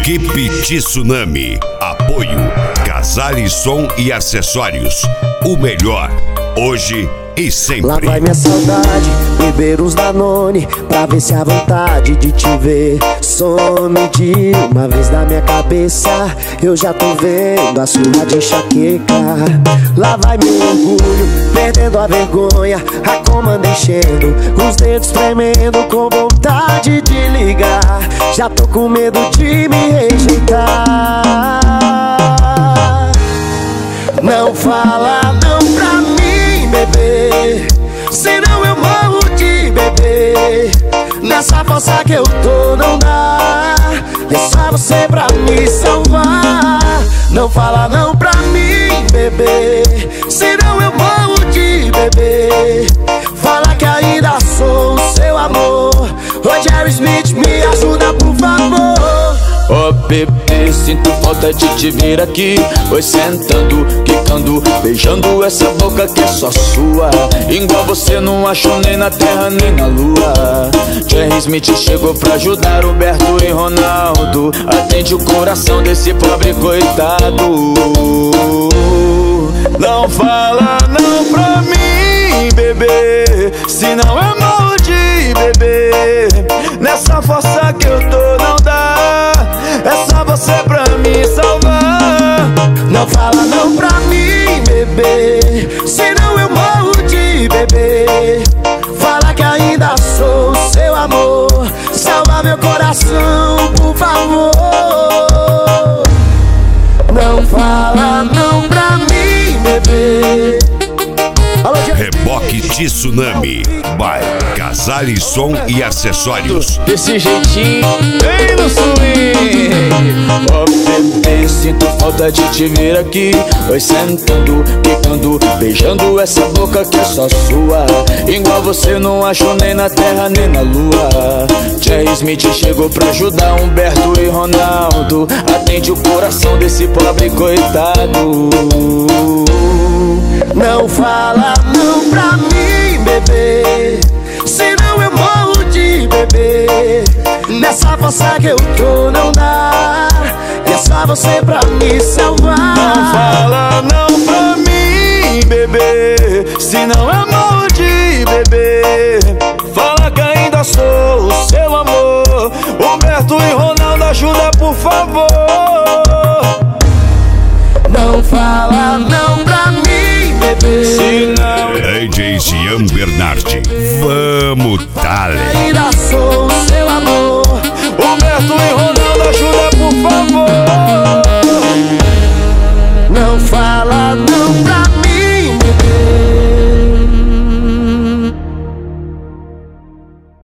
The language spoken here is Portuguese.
Equipe Tsunami. Apoio Casale Som e Acessórios. O melhor, hoje e sempre. Lá vai minha saudade, beber uns Danone, pra ver se a vontade de te ver some de uma vez na minha cabeça. Eu já tô vendo a sua de enxaqueca. Lá vai meu orgulho, perdendo a vergonha, a comanda enchendo, os dedos tremendo com vontade de ligar. Já tô com medo de me rejeitar. Não fala não pra mim, bebê, senão eu morro de bebê. Nessa força que eu tô não dá, é só você pra me salvar. Não fala não pra mim, bebê, senão eu morro de bebê. Fala que ainda sou o seu amor. Ô Jerry Smith, me ajuda por favor. Oh bebê, sinto falta de te ver aqui. Oi, sentando, quicando, beijando essa boca que é só sua. Igual você não acho nem na terra nem na lua. Jerry Smith chegou pra ajudar Humberto e Ronaldo. Atende o coração desse pobre coitado. Não fala não pra mim, bebê, senão eu morro de bebê. Nessa força que eu tô não dá, é só você pra me salvar. Não fala não pra mim, bebê, senão eu morro de bebê. Fala que ainda sou o seu amor. Salva meu coração, por favor. Não fala não pra mim, bebê. Reboque Tsunami. By Casale Som e Acessórios. Desse jeitinho, bem no swing. Oh bebê, sinto falta de te ver aqui. Oi, sentando, quicando, beijando essa boca que é só sua. Igual você não acho nem na terra nem na lua. Jerry Smith chegou pra ajudar Humberto e Ronaldo. Atende o coração desse pobre coitado. Não fala não pra mim, bebê, senão eu morro de bebê. Nessa força que eu tô não dá, é só você pra me salvar. Não fala não pra mim, bebê, senão eu morro de bebê. Fala que ainda sou o seu amor. Humberto e Ronaldo, ajuda por favor. Não fala não pra mim, bebê, DJ Jean Bernardi. Vamos, Tale. ainda sou o seu amor.